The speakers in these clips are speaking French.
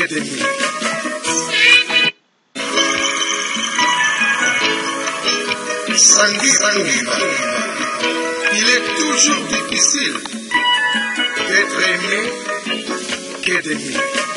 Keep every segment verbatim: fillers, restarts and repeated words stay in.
qu'ennemi. Sandy Sandiva, il est toujours difficile d'être aimé qu'ennemi.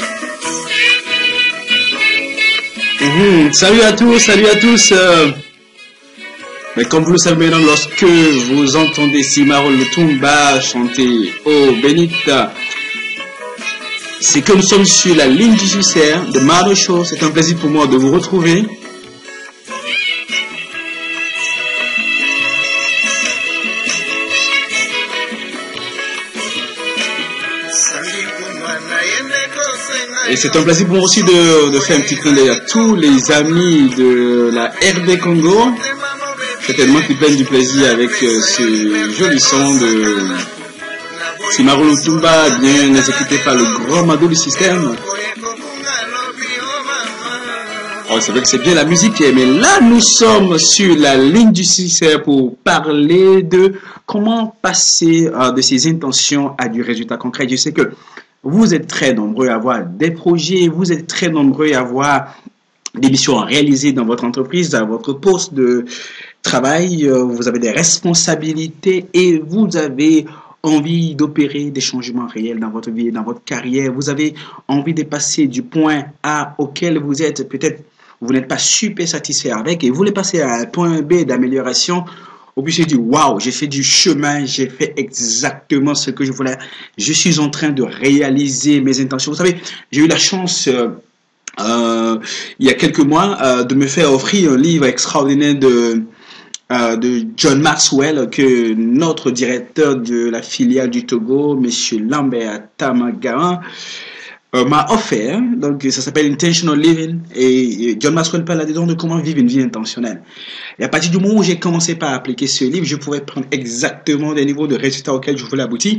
Mmh, salut à tous, salut à tous. Euh, mais comme vous le savez maintenant, lorsque vous entendez Simarol Lutumba chanter Oh Benita, c'est que nous sommes sur la ligne du succès de Mado Show. C'est un plaisir pour moi de vous retrouver. Et c'est un plaisir pour moi aussi de, de faire un petit clin d'œil à tous les amis de la R D Congo. Certainement qu'ils prennent du plaisir avec euh, ce joli son de Simarol Lutumba, bien exécuté par le grand Mado du système. Oh, c'est vrai que c'est bien la musique, mais là nous sommes sur la ligne du succès pour parler de comment passer euh, de ses intentions à du résultat concret. Je sais que vous êtes très nombreux à avoir des projets, vous êtes très nombreux à avoir des missions à réaliser dans votre entreprise, à votre poste de travail, vous avez des responsabilités et vous avez envie d'opérer des changements réels dans votre vie, dans votre carrière. Vous avez envie de passer du point A auquel vous êtes, peut-être vous n'êtes pas super satisfait avec et vous voulez passer à un point B d'amélioration. Au but, c'est dit, waouh, j'ai fait du chemin, j'ai fait exactement ce que je voulais. Je suis en train de réaliser mes intentions. Vous savez, j'ai eu la chance, euh, euh, il y a quelques mois, euh, de me faire offrir un livre extraordinaire de, euh, de John Maxwell, que notre directeur de la filiale du Togo, M. Lambert Tamagaran, Euh, m'a offert. Donc ça s'appelle Intentional Living et John Maxwell parle là-dedans de comment vivre une vie intentionnelle. Et à partir du moment où j'ai commencé par appliquer ce livre, je pouvais prendre exactement les niveaux de résultats auxquels je voulais aboutir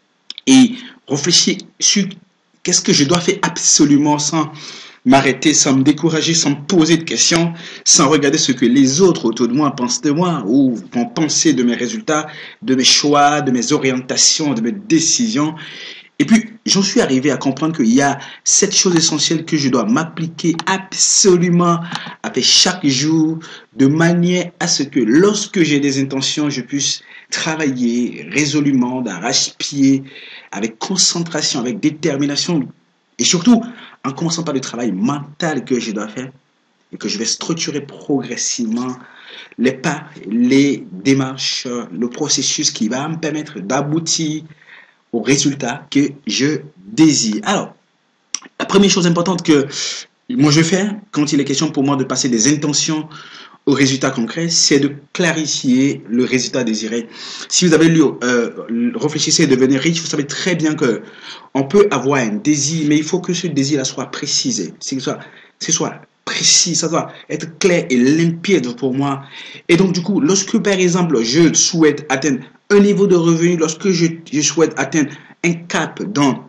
et réfléchir sur qu'est-ce que je dois faire absolument sans m'arrêter, sans me décourager, sans me poser de questions, sans regarder ce que les autres autour de moi pensent de moi ou vont penser de mes résultats, de mes choix, de mes orientations, de mes décisions. Et puis, j'en suis arrivé à comprendre qu'il y a cette chose essentielle que je dois m'appliquer absolument avec chaque jour, de manière à ce que lorsque j'ai des intentions, je puisse travailler résolument, d'arrache-pied, avec concentration, avec détermination, et surtout en commençant par le travail mental que je dois faire et que je vais structurer progressivement les pas, les démarches, le processus qui va me permettre d'aboutir au résultat que je désire. Alors, la première chose importante que moi je fais quand il est question pour moi de passer des intentions au résultat concret, c'est de clarifier le résultat désiré. Si vous avez lu euh, Réfléchissez et devenir riche, vous savez très bien que on peut avoir un désir, mais il faut que ce désir-là soit précisé, c'est que ce soit, ce soit précis, ça doit être clair et limpide pour moi. Et donc du coup, lorsque par exemple je souhaite atteindre un niveau de revenu, lorsque je, je souhaite atteindre un cap dans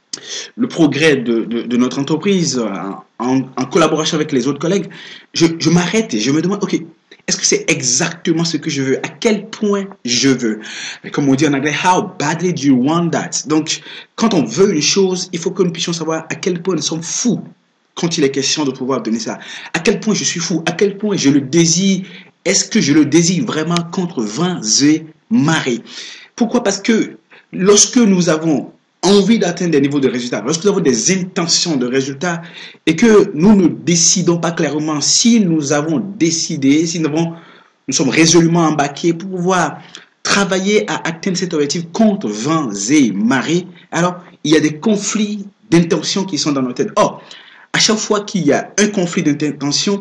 le progrès de, de, de notre entreprise, en, en collaboration avec les autres collègues, je, je m'arrête et je me demande, ok, est-ce que c'est exactement ce que je veux? À quel point je veux? Mais comme on dit en anglais, how badly do you want that? Donc, quand on veut une chose, il faut que nous puissions savoir à quel point nous sommes fous quand il est question de pouvoir donner ça. À quel point je suis fou? À quel point je le désire? Est-ce que je le désire vraiment contre vents et marées? Pourquoi? Parce que lorsque nous avons envie d'atteindre des niveaux de résultats, lorsque nous avons des intentions de résultats et que nous ne décidons pas clairement, si nous avons décidé, si nous, avons, nous sommes résolument embarqués pour pouvoir travailler à atteindre cet objectif contre vents et marées, alors il y a des conflits d'intentions qui sont dans nos têtes. Or, à chaque fois qu'il y a un conflit d'intention,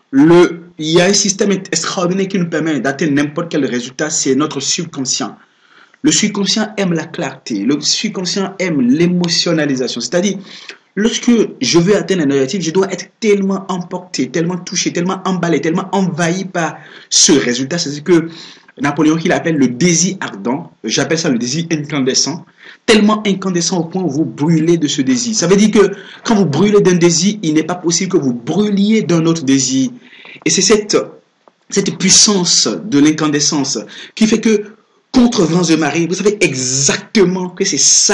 le, il y a un système extraordinaire qui nous permet d'atteindre n'importe quel résultat, c'est notre subconscient. Le subconscient aime la clarté, le subconscient aime l'émotionnalisation. C'est-à-dire, lorsque je veux atteindre un objectif, je dois être tellement emporté, tellement touché, tellement emballé, tellement envahi par ce résultat. C'est ce que Napoléon qu'il appelle le désir ardent. J'appelle ça le désir incandescent. Tellement incandescent au point où vous brûlez de ce désir. Ça veut dire que quand vous brûlez d'un désir, il n'est pas possible que vous brûliez d'un autre désir. Et c'est cette, cette puissance de l'incandescence qui fait que contre vents et marées, vous savez exactement que c'est ça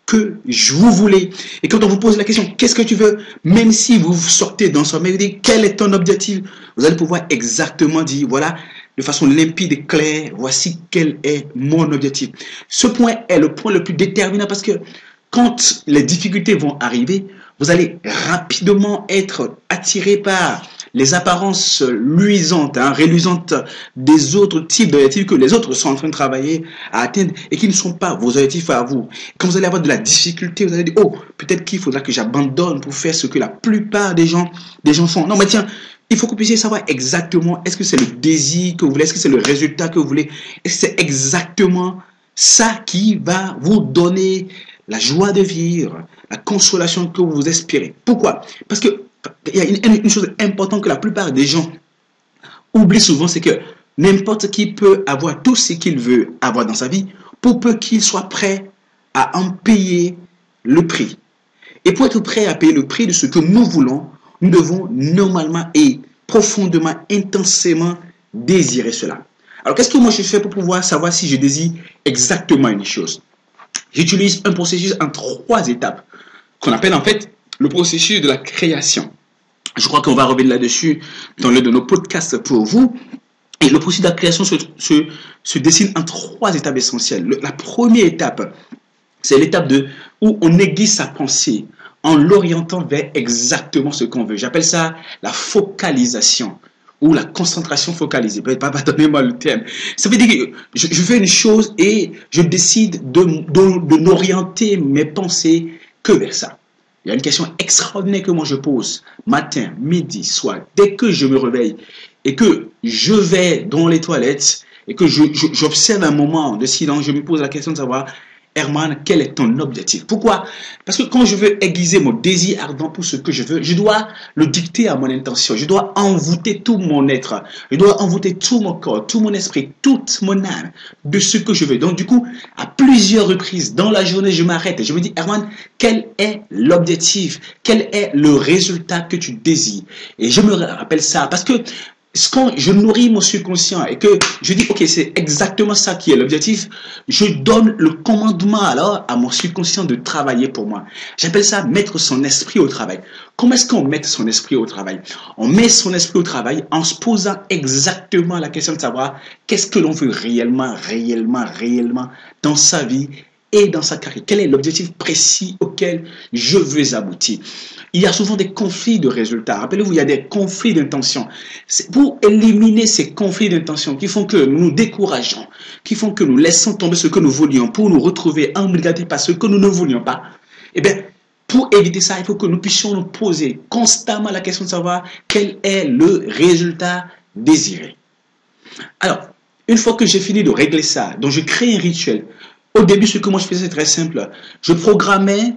que vous voulez. Et quand on vous pose la question, qu'est-ce que tu veux? Même si vous sortez dans son mail, vous dites, quel est ton objectif? Vous allez pouvoir exactement dire, voilà, de façon limpide et claire, voici quel est mon objectif. Ce point est le point le plus déterminant parce que quand les difficultés vont arriver, vous allez rapidement être attiré par les apparences luisantes, hein, reluisantes des autres types d'objectifs que les autres sont en train de travailler à atteindre et qui ne sont pas vos objectifs à vous. Quand vous allez avoir de la difficulté, vous allez dire, oh, peut-être qu'il faudra que j'abandonne pour faire ce que la plupart des gens, des gens font. Non, mais tiens, il faut que vous puissiez savoir exactement, est-ce que c'est le désir que vous voulez, est-ce que c'est le résultat que vous voulez, est-ce que c'est exactement ça qui va vous donner la joie de vivre, la consolation que vous espérez. Pourquoi? Parce que il y a une, une chose importante que la plupart des gens oublient souvent, c'est que n'importe qui peut avoir tout ce qu'il veut avoir dans sa vie pour peu qu'il soit prêt à en payer le prix. Et pour être prêt à payer le prix de ce que nous voulons, nous devons normalement et profondément, intensément désirer cela. Alors, qu'est-ce que moi je fais pour pouvoir savoir si je désire exactement une chose? J'utilise un processus en trois étapes qu'on appelle en fait le processus de la création. Je crois qu'on va revenir là-dessus dans l'un de nos podcasts pour vous. Et le processus de la création se, se, se dessine en trois étapes essentielles. Le, la première étape, c'est l'étape de où on aiguise sa pensée en l'orientant vers exactement ce qu'on veut. J'appelle ça la focalisation ou la concentration focalisée. Pardonnez-moi le terme. Ça veut dire que je, je fais une chose et je décide de, de, de n'orienter mes pensées que vers ça. Il y a une question extraordinaire que moi je pose matin, midi, soir, dès que je me réveille et que je vais dans les toilettes et que je, je, j'observe un moment de silence, je me pose la question de savoir, Herman, quel est ton objectif? Pourquoi? Parce que quand je veux aiguiser mon désir ardent pour ce que je veux, je dois le dicter à mon intention. Je dois envoûter tout mon être. Je dois envoûter tout mon corps, tout mon esprit, toute mon âme de ce que je veux. Donc du coup, à plusieurs reprises dans la journée, je m'arrête et je me dis, Herman, quel est l'objectif? Quel est le résultat que tu désires? Et je me rappelle ça parce que quand je nourris mon subconscient et que je dis, ok, c'est exactement ça qui est l'objectif, je donne le commandement alors à mon subconscient de travailler pour moi. J'appelle ça mettre son esprit au travail. Comment est-ce qu'on met son esprit au travail? On met son esprit au travail en se posant exactement la question de savoir qu'est-ce que l'on veut réellement, réellement, réellement dans sa vie et dans sa carrière. Quel est l'objectif précis auquel je veux aboutir? Il y a souvent des conflits de résultats. Rappelez-vous, il y a des conflits d'intention. C'est pour éliminer ces conflits d'intention qui font que nous nous décourageons, qui font que nous laissons tomber ce que nous voulions pour nous retrouver embrigadés par ce que nous ne voulions pas. Eh bien, pour éviter ça, il faut que nous puissions nous poser constamment la question de savoir quel est le résultat désiré. Alors, une fois que j'ai fini de régler ça, donc je crée un rituel. Au début, ce que moi je faisais, c'est très simple. Je programmais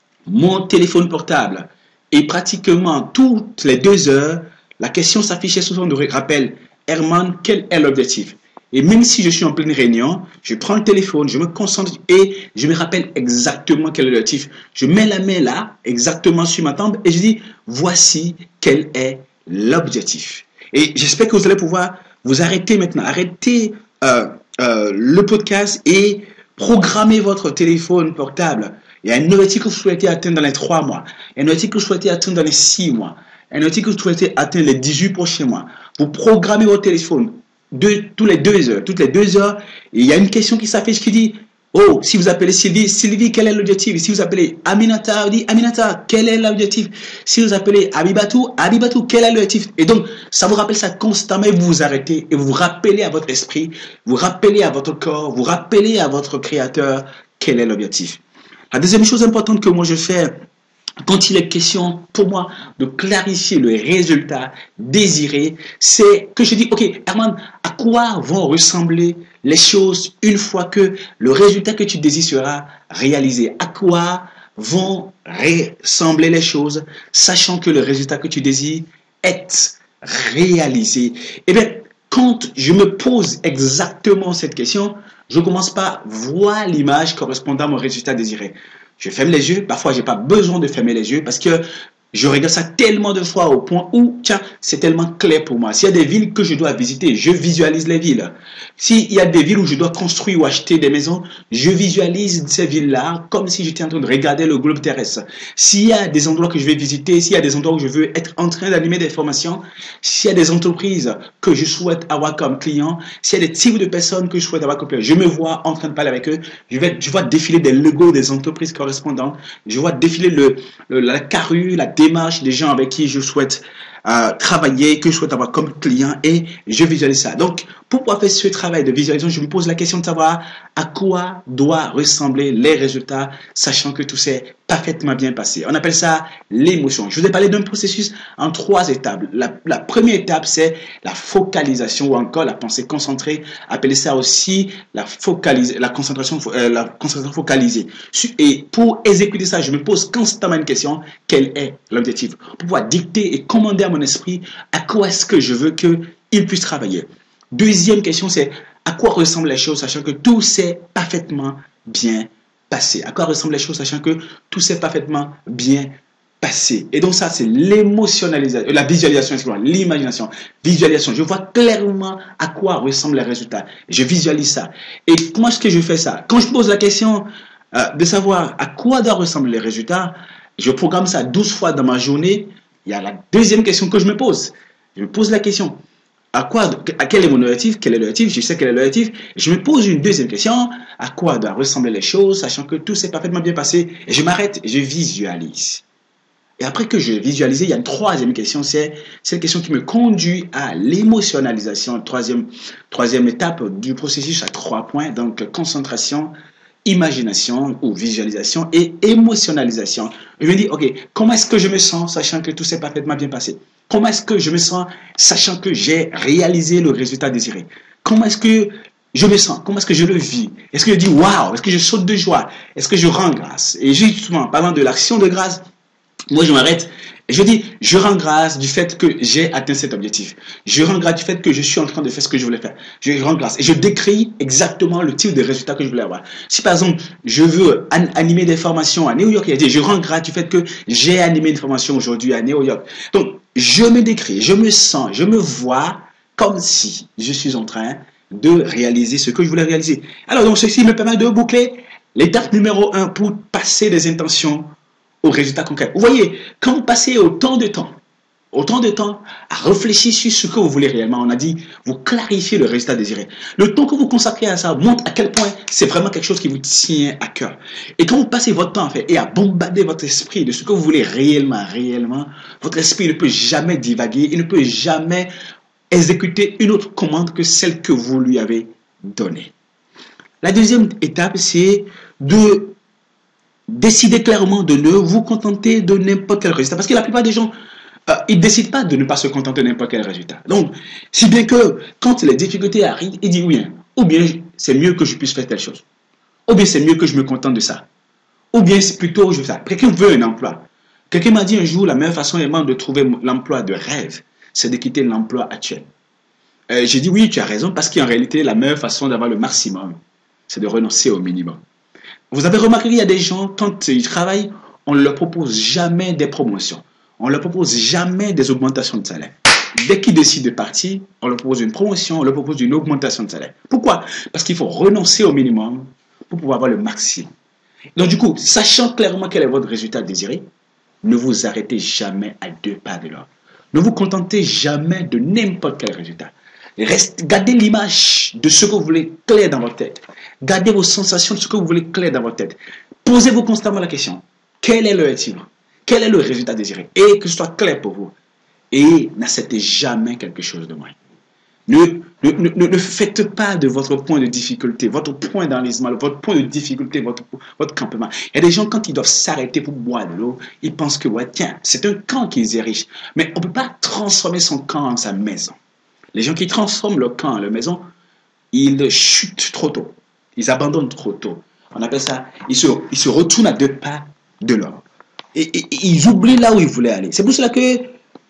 mon téléphone portable et pratiquement toutes les deux heures, la question s'affichait souvent de rappel. Herman, quel est l'objectif? Et même si je suis en pleine réunion, je prends le téléphone, je me concentre et je me rappelle exactement quel est l'objectif. Je mets la main là, exactement sur ma tempe et je dis, voici quel est l'objectif. Et j'espère que vous allez pouvoir vous arrêter maintenant. Arrêtez euh, euh, le podcast et programmez votre téléphone portable. Il y a un objectif que vous souhaitez atteindre dans les trois mois. Un objectif que vous souhaitez atteindre dans les six mois. Un objectif que vous souhaitez atteindre les dix-huit prochains mois. Vous programmez votre téléphone de, tous les deux heures. Toutes les deux heures, et il y a une question qui s'affiche qui dit, oh, si vous appelez Sylvie, Sylvie, quel est l'objectif? Si vous appelez Aminata, vous dites, Aminata, quel est l'objectif? Si vous appelez Abibatou, Abibatou, quel est l'objectif? Et donc, ça vous rappelle ça constamment et vous vous arrêtez et vous vous rappelez à votre esprit, vous rappelez à votre corps, vous rappelez à votre créateur quel est l'objectif. La deuxième chose importante que moi je fais quand il est question pour moi de clarifier le résultat désiré, c'est que je dis, ok, Herman, à quoi vont ressembler les choses une fois que le résultat que tu désires sera réalisé? À quoi vont ressembler les choses, sachant que le résultat que tu désires est réalisé? Eh bien, quand je me pose exactement cette question, je commence par voir l'image correspondant à mon résultat désiré. Je ferme les yeux. Parfois, je n'ai pas besoin de fermer les yeux parce que Je regarde ça tellement de fois au point où, tiens, c'est tellement clair pour moi. S'il y a des villes que je dois visiter, je visualise les villes. S'il y a des villes où je dois construire ou acheter des maisons, je visualise ces villes-là comme si j'étais en train de regarder le globe terrestre. S'il y a des endroits que je vais visiter, s'il y a des endroits où je veux être en train d'animer des formations, s'il y a des entreprises que je souhaite avoir comme clients, s'il y a des types de personnes que je souhaite avoir comme clients, je me vois en train de parler avec eux, je, vais, je vois défiler des logos des entreprises correspondantes, je vois défiler le, le, la carrure, la démarche des gens avec qui je souhaite euh, travailler, que je souhaite avoir comme client et je visualise ça. Donc, pour pouvoir faire ce travail de visualisation, je me pose la question de savoir à quoi doivent ressembler les résultats, sachant que tout s'est parfaitement bien passé. On appelle ça l'émotion. Je vous ai parlé d'un processus en trois étapes. La, la première étape, c'est la focalisation ou encore la pensée concentrée. Appelez ça aussi la, focalise, la, concentration, euh, la concentration focalisée. Et pour exécuter ça, je me pose constamment une question. Quel est l'objectif? Pour pouvoir dicter et commander à mon esprit à quoi est-ce que je veux qu'il puisse travailler. Deuxième question, c'est à quoi ressemblent les choses, sachant que tout s'est parfaitement bien passé. À quoi ressemblent les choses, sachant que tout s'est parfaitement bien passé. Et donc ça, c'est l'émotionnalisation, la visualisation, l'imagination, visualisation. Je vois clairement à quoi ressemblent les résultats. Je visualise ça. Et comment est-ce que je fais ça? Quand je pose la question euh, de savoir à quoi doivent ressembler les résultats, je programme ça douze fois dans ma journée. Il y a la deuxième question que je me pose. Je me pose la question. À quoi, à quel est mon objectif? Quel est l'objectif? Je sais quel est l'objectif. Je me pose une deuxième question. À quoi doivent ressembler les choses, sachant que tout s'est parfaitement bien passé? Et je m'arrête, je visualise. Et après que je visualise, il y a une troisième question. C'est cette question qui me conduit à l'émotionnalisation. Troisième, troisième étape du processus à trois points. Donc, concentration, imagination ou visualisation et émotionnalisation. Je me dis, ok, comment est-ce que je me sens, sachant que tout s'est parfaitement bien passé? Comment est-ce que je me sens, sachant que j'ai réalisé le résultat désiré? Comment est-ce que je me sens? Comment est-ce que je le vis? Est-ce que je dis waouh? Est-ce que je saute de joie? Est-ce que je rends grâce? Et justement, parlant de l'action de grâce, moi je m'arrête et je dis, je rends grâce du fait que j'ai atteint cet objectif. Je rends grâce du fait que je suis en train de faire ce que je voulais faire. Je rends grâce et je décris exactement le type de résultat que je voulais avoir. Si par exemple, je veux an animer des formations à New York, il dit, je rends grâce du fait que j'ai animé une formation aujourd'hui à New York. Donc, je me décris, je me sens, je me vois comme si je suis en train de réaliser ce que je voulais réaliser. Alors, donc, ceci me permet de boucler l'étape numéro un pour passer des intentions au résultat concret. Vous voyez, quand vous passez autant de temps, autant de temps à réfléchir sur ce que vous voulez réellement, on a dit, vous clarifiez le résultat désiré. Le temps que vous consacrez à ça montre à quel point c'est vraiment quelque chose qui vous tient à cœur. Et quand vous passez votre temps en fait, et à bombarder votre esprit de ce que vous voulez réellement, réellement, votre esprit ne peut jamais divaguer, il ne peut jamais exécuter une autre commande que celle que vous lui avez donnée. La deuxième étape, c'est de décidez clairement de ne vous contenter de n'importe quel résultat. Parce que la plupart des gens, euh, ils ne décident pas de ne pas se contenter de n'importe quel résultat. Donc, si bien que quand les difficultés arrivent, ils disent oui, ou bien c'est mieux que je puisse faire telle chose. Ou bien c'est mieux que je me contente de ça. Ou bien c'est plutôt, je veux ça. Quelqu'un veut un emploi. Quelqu'un m'a dit un jour, la meilleure façon de trouver l'emploi de rêve, c'est de quitter l'emploi actuel. Euh, J'ai dit oui, tu as raison, parce qu'en réalité, la meilleure façon d'avoir le maximum, c'est de renoncer au minimum. Vous avez remarqué qu'il y a des gens, quand ils travaillent, on ne leur propose jamais des promotions. On ne leur propose jamais des augmentations de salaire. Dès qu'ils décident de partir, on leur propose une promotion, on leur propose une augmentation de salaire. Pourquoi? Parce qu'il faut renoncer au minimum pour pouvoir avoir le maximum. Donc du coup, sachant clairement quel est votre résultat désiré, ne vous arrêtez jamais à deux pas de là. Ne vous contentez jamais de n'importe quel résultat. Reste, gardez l'image de ce que vous voulez clair dans votre tête. Gardez vos sensations de ce que vous voulez clair dans votre tête. Posez-vous constamment la question. Quel est le équilibre? Quel est le résultat désiré? Et que ce soit clair pour vous. Et n'acceptez jamais quelque chose de moins. Ne, ne, ne, ne faites pas de votre point de difficulté, votre point d'enlisement, votre point de difficulté, votre, votre campement. Il y a des gens, quand ils doivent s'arrêter pour boire de l'eau, ils pensent que, ouais, tiens, c'est un camp qu'ils érigent. Mais on ne peut pas transformer son camp en sa maison. Les gens qui transforment le camp en leur maison, ils chutent trop tôt. Ils abandonnent trop tôt. On appelle ça, ils se, ils se retournent à deux pas de l'or. Et, et, et ils oublient là où ils voulaient aller. C'est pour cela que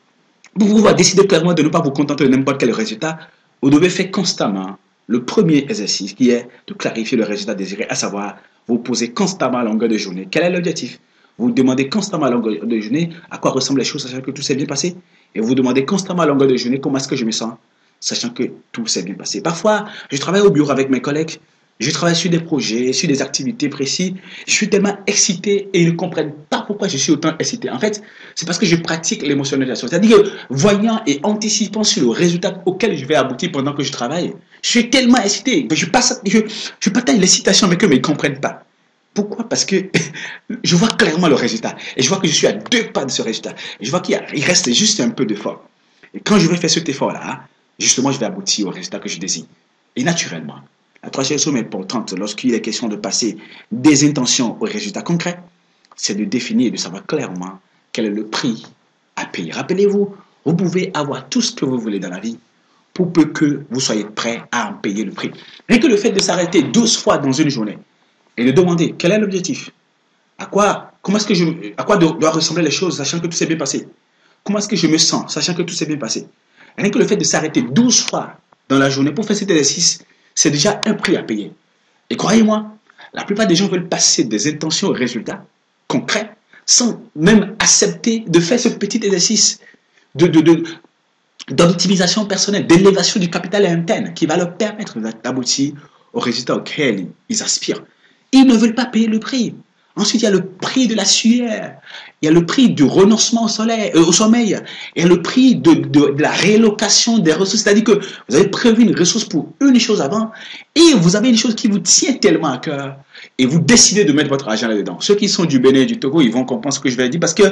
pour pouvoir décider clairement de ne pas vous contenter de n'importe quel résultat, vous devez faire constamment le premier exercice qui est de clarifier le résultat désiré, à savoir vous poser constamment à longueur de journée. Quel est l'objectif? Vous demandez constamment à longueur de journée à quoi ressemblent les choses, sachant que tout s'est bien passé. Et vous demandez constamment à longueur de journée comment est-ce que je me sens, sachant que tout s'est bien passé. Parfois, je travaille au bureau avec mes collègues, je travaille sur des projets, sur des activités précises. Je suis tellement excité et ils ne comprennent pas pourquoi je suis autant excité. En fait, c'est parce que je pratique l'émotionnalisation. C'est-à-dire que voyant et anticipant sur le résultat auquel je vais aboutir pendant que je travaille, je suis tellement excité. Je, passe, je, je partage l'excitation avec eux, mais ils ne comprennent pas. Pourquoi? Parce que je vois clairement le résultat. Et je vois que je suis à deux pas de ce résultat. Et je vois qu'il reste juste un peu d'effort. Et quand je vais faire cet effort-là, justement, je vais aboutir au résultat que je désire. Et naturellement, la troisième chose importante lorsqu'il est question de passer des intentions au résultat concret, c'est de définir et de savoir clairement quel est le prix à payer. Rappelez-vous, vous pouvez avoir tout ce que vous voulez dans la vie pour peu que vous soyez prêt à en payer le prix. Rien que le fait de s'arrêter douze fois dans une journée et de demander quel est l'objectif, à quoi, comment est-ce que je, à quoi doivent ressembler les choses, sachant que tout s'est bien passé, comment est-ce que je me sens, sachant que tout s'est bien passé. Rien que le fait de s'arrêter douze fois dans la journée pour faire cet exercice, c'est déjà un prix à payer. Et croyez-moi, la plupart des gens veulent passer des intentions aux résultats concrets sans même accepter de faire ce petit exercice de, de, de, d'optimisation personnelle, d'élévation du capital interne qui va leur permettre d'aboutir aux résultats auxquels ils aspirent. Ils ne veulent pas payer le prix. Ensuite, il y a le prix de la sueur, il y a le prix du renoncement au, soleil, euh, au sommeil, il y a le prix de, de, de la rélocation des ressources. C'est-à-dire que vous avez prévu une ressource pour une chose avant et vous avez une chose qui vous tient tellement à cœur et vous décidez de mettre votre argent là-dedans. Ceux qui sont du Bénin et du Togo, ils vont comprendre ce que je vais dire parce que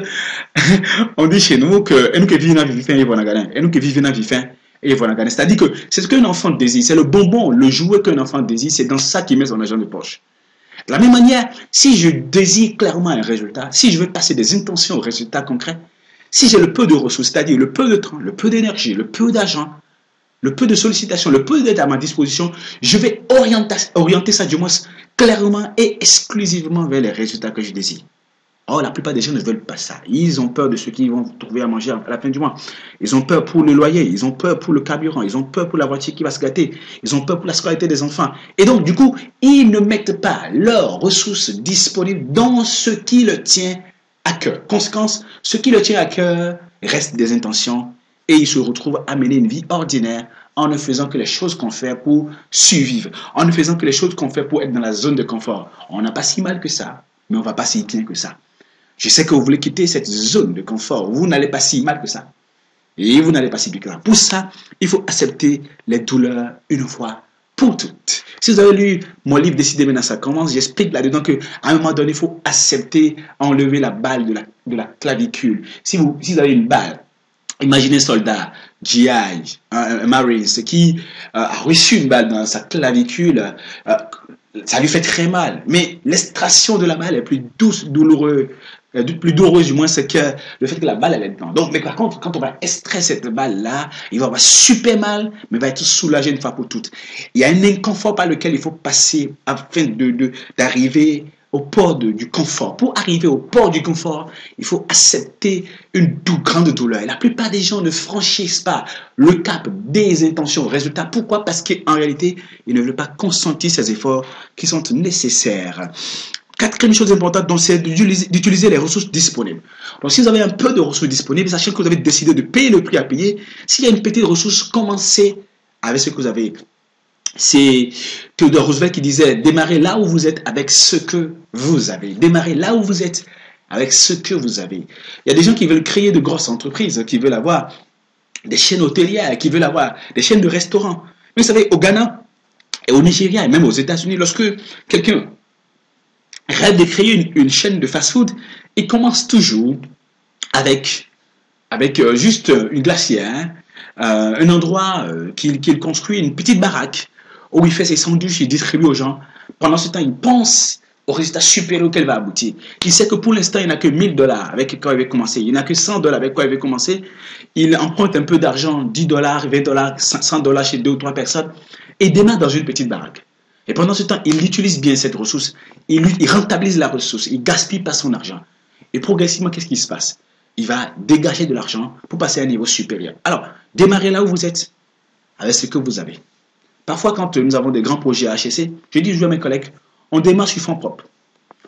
on dit chez nous que nous qui vivons dans vivant et voilà et nous qui vivons dans vivant et voilà. C'est-à-dire que c'est ce qu'un enfant désire, c'est le bonbon, le jouet qu'un enfant désire, c'est dans ça qu'il met son argent de poche. De la même manière, si je désire clairement un résultat, si je veux passer des intentions au résultat concret, si j'ai le peu de ressources, c'est-à-dire le peu de temps, le peu d'énergie, le peu d'argent, le peu de sollicitations, le peu d'aide à ma disposition, je vais orienter, orienter ça du moins clairement et exclusivement vers les résultats que je désire. Or, la plupart des gens ne veulent pas ça. Ils ont peur de ce qu'ils vont trouver à manger à la fin du mois. Ils ont peur pour le loyer, ils ont peur pour le carburant, ils ont peur pour la voiture qui va se gâter, ils ont peur pour la scolarité des enfants. Et donc, du coup, ils ne mettent pas leurs ressources disponibles dans ce qui leur tient à cœur. Conséquence, ce qui leur tient à cœur reste des intentions et ils se retrouvent à mener une vie ordinaire en ne faisant que les choses qu'on fait pour survivre, en ne faisant que les choses qu'on fait pour être dans la zone de confort. On n'a pas si mal que ça, mais on ne va pas si bien que ça. Je sais que vous voulez quitter cette zone de confort. Vous n'allez pas si mal que ça. Et vous n'allez pas si bien que ça. Pour ça, il faut accepter les douleurs une fois pour toutes. Si vous avez lu mon livre Décider maintenant ça commence, j'explique là-dedans qu'à un moment donné, il faut accepter enlever la balle de la, de la clavicule. Si vous, si vous avez une balle, imaginez un soldat, G I, un, un Marines, qui euh, a reçu une balle dans sa clavicule, euh, ça lui fait très mal. Mais l'extraction de la balle est plus douce, douloureuse. Plus douloureuse du moins, c'est que le fait que la balle elle est dedans. Donc, mais par contre, quand on va extraire cette balle-là, il va avoir super mal, mais il va être soulagé une fois pour toutes. Il y a un inconfort par lequel il faut passer afin de, de, d'arriver au port de, du confort. Pour arriver au port du confort, il faut accepter une dou- grande douleur. Et la plupart des gens ne franchissent pas le cap des intentions au résultat. Pourquoi? Parce qu'en réalité, ils ne veulent pas consentir ces efforts qui sont nécessaires. Quatrième chose importante, donc, c'est d'utiliser les ressources disponibles. Donc, si vous avez un peu de ressources disponibles, sachez que vous avez décidé de payer le prix à payer. S'il y a une petite ressource, commencez avec ce que vous avez. C'est Theodore Roosevelt qui disait, démarrez là où vous êtes avec ce que vous avez. Démarrez là où vous êtes avec ce que vous avez. Il y a des gens qui veulent créer de grosses entreprises, qui veulent avoir des chaînes hôtelières, qui veulent avoir des chaînes de restaurants. Mais vous savez, au Ghana et au Nigeria et même aux États-Unis, lorsque quelqu'un rêve de créer une, une chaîne de fast-food, il commence toujours avec, avec euh, juste une glacière, euh, un endroit euh, qu'il qu'il construit, une petite baraque, où il fait ses sandwichs, il distribue aux gens. Pendant ce temps, il pense au résultat supérieur auquel va aboutir. Il sait que pour l'instant, il n'a que mille dollars avec quoi il va commencer. Il n'a que cent dollars avec quoi il va commencer. Il emprunte un peu d'argent, dix dollars, vingt dollars, cent dollars chez deux ou trois personnes, et démarre dans une petite baraque. Et pendant ce temps, il utilise bien cette ressource, il, il rentabilise la ressource, il ne gaspille pas son argent. Et progressivement, qu'est-ce qui se passe? Il va dégager de l'argent pour passer à un niveau supérieur. Alors, démarrez là où vous êtes, avec ce que vous avez. Parfois, quand nous avons des grands projets à H S C, je dis toujours à mes collègues, on démarre sur fonds propres.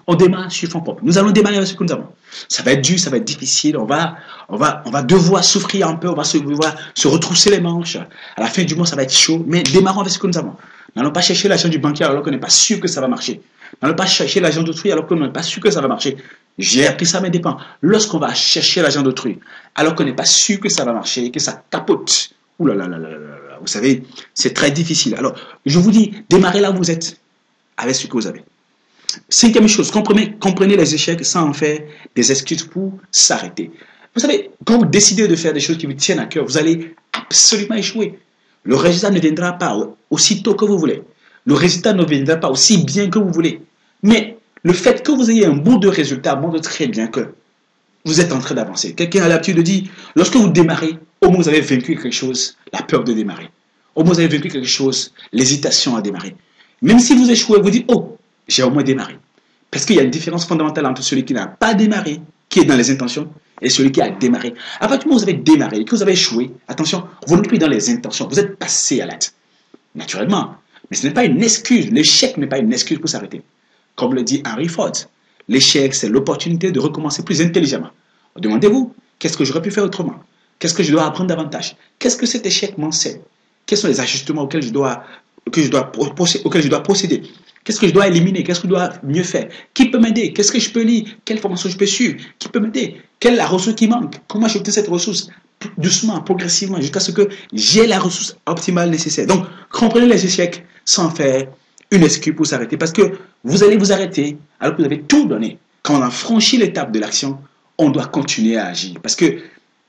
On démarre sur fonds propres. Nous allons démarrer avec ce que nous avons. Ça va être dur, ça va être difficile. On va, on va, on va devoir souffrir un peu. On va se, devoir se retrousser les manches. À la fin du mois, ça va être chaud. Mais démarrons avec ce que nous avons. N'allons pas chercher l'argent du banquier alors qu'on n'est pas sûr que ça va marcher. N'allons pas chercher l'argent d'autrui alors qu'on n'est pas sûr que ça va marcher. J'ai appris ça, mais dépend. Lorsqu'on va chercher l'argent d'autrui alors qu'on n'est pas sûr que ça va marcher, que ça capote. Ouh là là là là là là. Vous savez, c'est très difficile. Alors, je vous dis, démarrez là où vous êtes avec ce que vous avez. Cinquième chose, comprenez, comprenez les échecs sans en faire des excuses pour s'arrêter. Vous savez, quand vous décidez de faire des choses qui vous tiennent à cœur, vous allez absolument échouer. Le résultat ne viendra pas aussitôt que vous voulez. Le résultat ne viendra pas aussi bien que vous voulez. Mais le fait que vous ayez un bout de résultat montre très bien que vous êtes en train d'avancer. Quelqu'un a l'habitude de dire, lorsque vous démarrez, au moins vous avez vaincu quelque chose, la peur de démarrer. Au moins vous avez vaincu quelque chose, l'hésitation à démarrer. Même si vous échouez, vous dites, oh, j'ai au moins démarré. Parce qu'il y a une différence fondamentale entre celui qui n'a pas démarré, qui est dans les intentions, et celui qui a démarré. À partir du moment où vous avez démarré et que vous avez échoué, attention, vous n'êtes plus dans les intentions, vous êtes passé à l'acte. Naturellement. Mais ce n'est pas une excuse. L'échec n'est pas une excuse pour s'arrêter. Comme le dit Henry Ford, l'échec, c'est l'opportunité de recommencer plus intelligemment. Demandez-vous, qu'est-ce que j'aurais pu faire autrement? Qu'est-ce que je dois apprendre davantage? Qu'est-ce que cet échec m'enseigne? Quels sont les ajustements auxquels je dois, que je dois, auxquels je dois procéder? Qu'est-ce que je dois éliminer? Qu'est-ce que je dois mieux faire? Qui peut m'aider? Qu'est-ce que je peux lire? Quelle formation je peux suivre? Qui peut m'aider? Quelle est la ressource qui manque? Comment j'obtiens cette ressource? Doucement, progressivement, jusqu'à ce que j'ai la ressource optimale nécessaire. Donc, comprenez les échecs sans faire une excuse pour s'arrêter. Parce que vous allez vous arrêter alors que vous avez tout donné. Quand on a franchi l'étape de l'action, on doit continuer à agir. Parce que,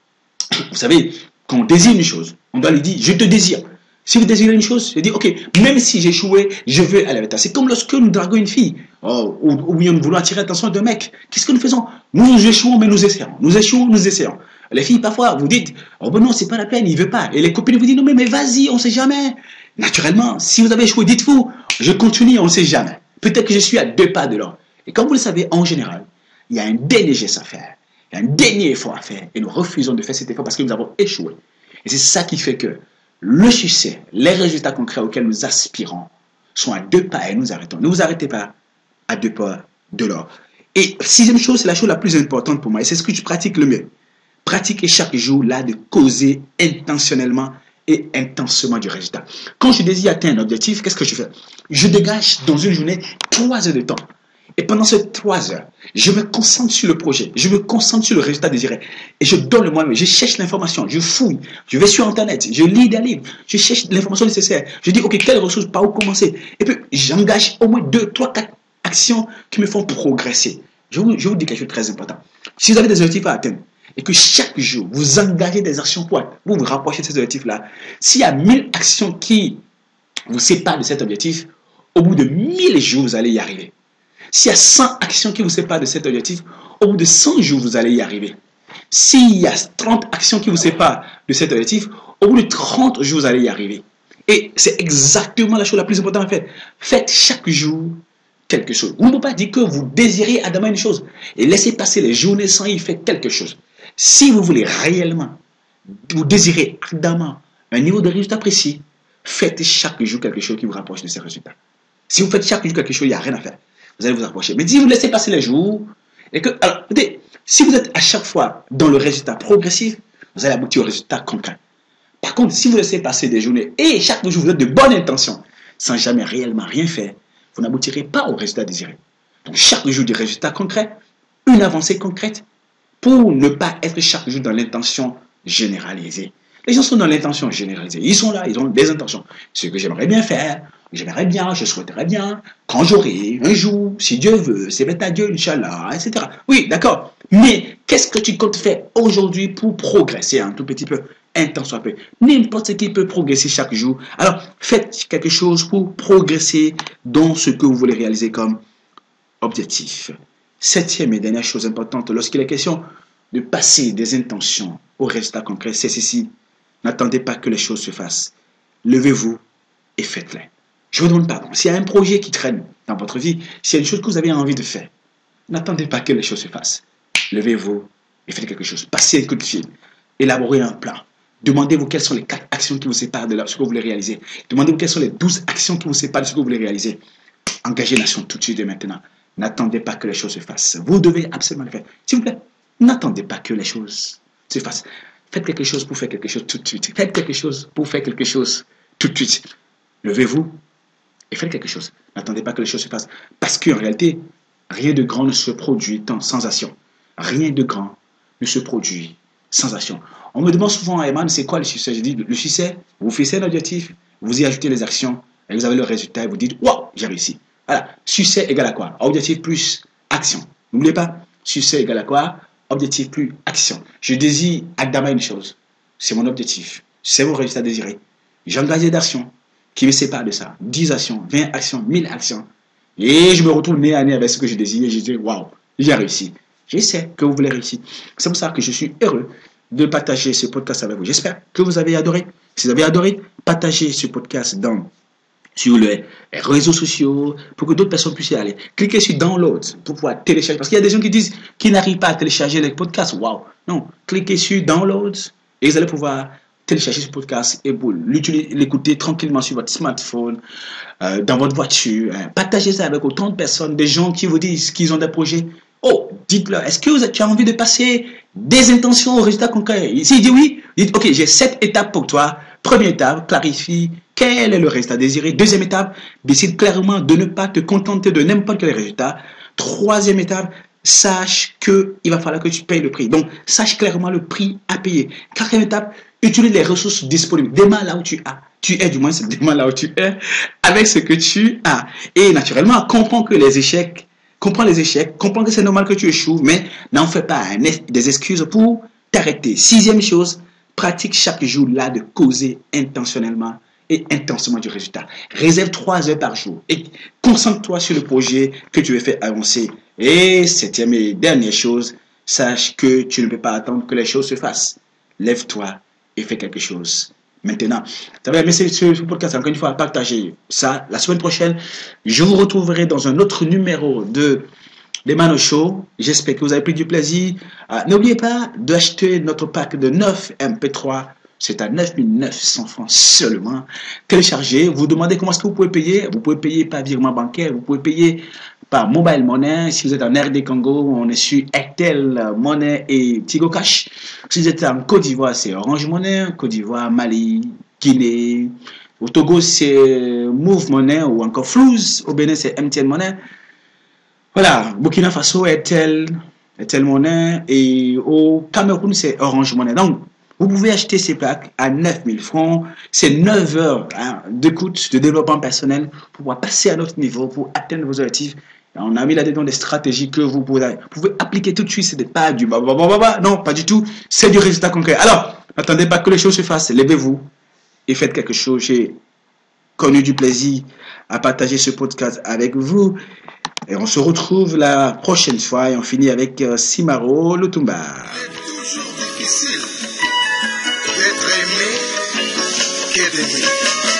vous savez, quand on désire une chose, on doit lui dire, je te désire. Si vous désirez une chose, je dis, ok, même si j'ai échoué, je veux aller avec toi. C'est comme lorsque nous draguons une fille, oh, ou, ou bien nous voulons attirer l'attention d'un mec. Qu'est-ce que nous faisons? Nous échouons, mais nous essayons. Nous échouons, nous essayons. Les filles, parfois, vous dites, oh ben non, c'est pas la peine, il veut pas. Et les copines vous disent, non, mais, mais vas-y, on sait jamais. Naturellement, si vous avez échoué, dites-vous, je continue, on sait jamais. Peut-être que je suis à deux pas de là. Et comme vous le savez, en général, il y a un dernier geste à faire. Il y a un dernier effort à faire. Et nous refusons de faire cet effort parce que nous avons échoué. Et c'est ça qui fait que le succès, les résultats concrets auxquels nous aspirons sont à deux pas et nous arrêtons. Ne vous arrêtez pas à deux pas de l'or. Et sixième chose, c'est la chose la plus importante pour moi et c'est ce que je pratique le mieux. Pratiquer chaque jour là de causer intentionnellement et intensément du résultat. Quand je désire atteindre un objectif, qu'est-ce que je fais? Je dégage dans une journée trois heures de temps. Et pendant ces trois heures, je me concentre sur le projet, je me concentre sur le résultat désiré. Et je donne le moi-même, je cherche l'information, je fouille, je vais sur Internet, je lis des livres, je cherche l'information nécessaire. Je dis, ok, quelles ressources, par où commencer? Et puis, j'engage au moins deux, trois, quatre actions qui me font progresser. Je vous, je vous dis quelque chose de très important. Si vous avez des objectifs à atteindre, et que chaque jour, vous engagez des actions pour vous vous rapprocher de ces objectifs-là, s'il y a mille actions qui vous séparent de cet objectif, au bout de mille jours, vous allez y arriver. S'il y a cent actions qui vous séparent de cet objectif, au bout de cent jours, vous allez y arriver. S'il y a trente actions qui vous séparent de cet objectif, au bout de trente jours, vous allez y arriver. Et c'est exactement la chose la plus importante à faire. Faites chaque jour quelque chose. Vous ne pouvez pas dire que vous désirez adamant une chose et laissez passer les journées sans y faire quelque chose. Si vous voulez réellement, vous désirez ardemment un niveau de résultat précis, faites chaque jour quelque chose qui vous rapproche de ces résultats. Si vous faites chaque jour quelque chose, il n'y a rien à faire. Vous allez vous approcher. Mais si vous laissez passer les jours, et que, alors, écoutez, si vous êtes à chaque fois dans le résultat progressif, vous allez aboutir au résultat concret. Par contre, si vous laissez passer des journées et chaque jour vous êtes de bonne intention, sans jamais réellement rien faire, vous n'aboutirez pas au résultat désiré. Donc, chaque jour des résultats concrets, une avancée concrète, pour ne pas être chaque jour dans l'intention généralisée. Les gens sont dans l'intention généralisée. Ils sont là, ils ont des intentions. Ce que j'aimerais bien faire, j'aimerais bien, je souhaiterais bien, quand j'aurai, un jour, si Dieu veut, c'est bête à Dieu, Inch'Allah, et cetera. Oui, d'accord. Mais qu'est-ce que tu comptes faire aujourd'hui pour progresser un tout petit peu, un temps soit peu? N'importe ce qui peut progresser chaque jour. Alors, faites quelque chose pour progresser dans ce que vous voulez réaliser comme objectif. Septième et dernière chose importante, lorsqu'il est question de passer des intentions au résultat concret, c'est ceci. N'attendez pas que les choses se fassent. Levez-vous et faites-les. Je vous demande pardon. S'il y a un projet qui traîne dans votre vie, s'il y a une chose que vous avez envie de faire, n'attendez pas que les choses se fassent. Levez-vous et faites quelque chose. Passez un coup de fil. Élaborez un plan. Demandez-vous quelles sont les quatre actions qui vous séparent de ce que vous voulez réaliser. Demandez-vous quelles sont les douze actions qui vous séparent de ce que vous voulez réaliser. Engagez l'action tout de suite et maintenant. N'attendez pas que les choses se fassent. Vous devez absolument le faire. S'il vous plaît, n'attendez pas que les choses se fassent. Faites quelque chose pour faire quelque chose tout de suite. Faites quelque chose pour faire quelque chose tout de suite. Levez-vous et faites quelque chose. N'attendez pas que les choses se fassent. Parce qu'en réalité, rien de grand ne se produit sans action. Rien de grand ne se produit sans action. On me demande souvent, Ayman, c'est quoi le succès? Je dis, le succès, vous fixez un objectif, vous y ajoutez les actions, et vous avez le résultat, et vous dites, waouh, j'ai réussi. Voilà, succès égale à quoi? Objectif plus action. N'oubliez pas, succès égale à quoi? Objectif plus action. Je désire à Dama une chose, c'est mon objectif, c'est mon résultat désiré. J'engage des actions qui me séparent de ça. dix actions, vingt actions, mille actions. Et je me retrouve nez à nez avec ce que je désire, et je dis, waouh, j'ai réussi. Je sais que vous voulez réussir. C'est pour ça que je suis heureux de partager ce podcast avec vous. J'espère que vous avez adoré. Si vous avez adoré, partagez ce podcast dans, sur les réseaux sociaux pour que d'autres personnes puissent y aller. Cliquez sur download pour pouvoir télécharger. Parce qu'il y a des gens qui disent qu'ils n'arrivent pas à télécharger les podcasts. Waouh! Non, cliquez sur download et vous allez pouvoir télécharger ce podcast et vous l'écouter tranquillement sur votre smartphone, euh, dans votre voiture. Hein. Partagez ça avec autant de personnes, des gens qui vous disent qu'ils ont des projets. Oh, dites-leur, est-ce que vous avez, tu as envie de passer des intentions au résultat concret? S'il dit oui, dites, ok, j'ai sept étapes pour toi. Première étape, clarifie quel est le résultat désiré. Deuxième étape, décide clairement de ne pas te contenter de n'importe quel résultat. Troisième étape, sache qu'il va falloir que tu payes le prix. Donc, sache clairement le prix à payer. Quatrième étape, utilise les ressources disponibles. Démarre là où tu as. Tu es, du moins, démarre là où tu es avec ce que tu as. Et naturellement, comprends que les échecs Comprends les échecs, comprends que c'est normal que tu échoues, mais n'en fais pas hein, des excuses pour t'arrêter. Sixième chose, pratique chaque jour là de causer intentionnellement et intensément du résultat. Réserve trois heures par jour et concentre-toi sur le projet que tu veux faire avancer. Et septième et dernière chose, sache que tu ne peux pas attendre que les choses se fassent. Lève-toi et fais quelque chose. Maintenant, ça va, mais c'est ce podcast, encore une fois, à partager ça. La semaine prochaine, je vous retrouverai dans un autre numéro de l'Emmanuel Show. J'espère que vous avez pris du plaisir. Euh, N'oubliez pas d'acheter notre pack de neuf M P trois. C'est à neuf mille neuf cents francs seulement. Téléchargez. Vous demandez comment est-ce que vous pouvez payer. Vous pouvez payer par virement bancaire. Vous pouvez payer par Mobile Money. Si vous êtes en R D Congo, on est sur Airtel Money et Tigo Cash. Si vous êtes en Côte d'Ivoire, c'est Orange Money. Côte d'Ivoire, Mali, Guinée. Au Togo, c'est Move Money ou encore Flouz. Au Bénin, c'est M T N Money. Voilà. Burkina Faso, Airtel, Airtel Money. Et au Cameroun, c'est Orange Money. Donc, vous pouvez acheter ces packs à neuf mille francs. C'est neuf heures hein, d'écoute, de développement personnel pour pouvoir passer à notre niveau, pour atteindre vos objectifs. On a mis là-dedans des stratégies que vous pouvez, vous pouvez appliquer tout de suite. Ce n'est pas du bababababa. Non, pas du tout. C'est du résultat concret. Alors, n'attendez pas que les choses se fassent. Levez-vous et faites quelque chose. J'ai connu du plaisir à partager ce podcast avec vous. Et on se retrouve la prochaine fois et on finit avec euh, Simaro Lutumba. C'est toujours difficile d'être aimé qu'aimer.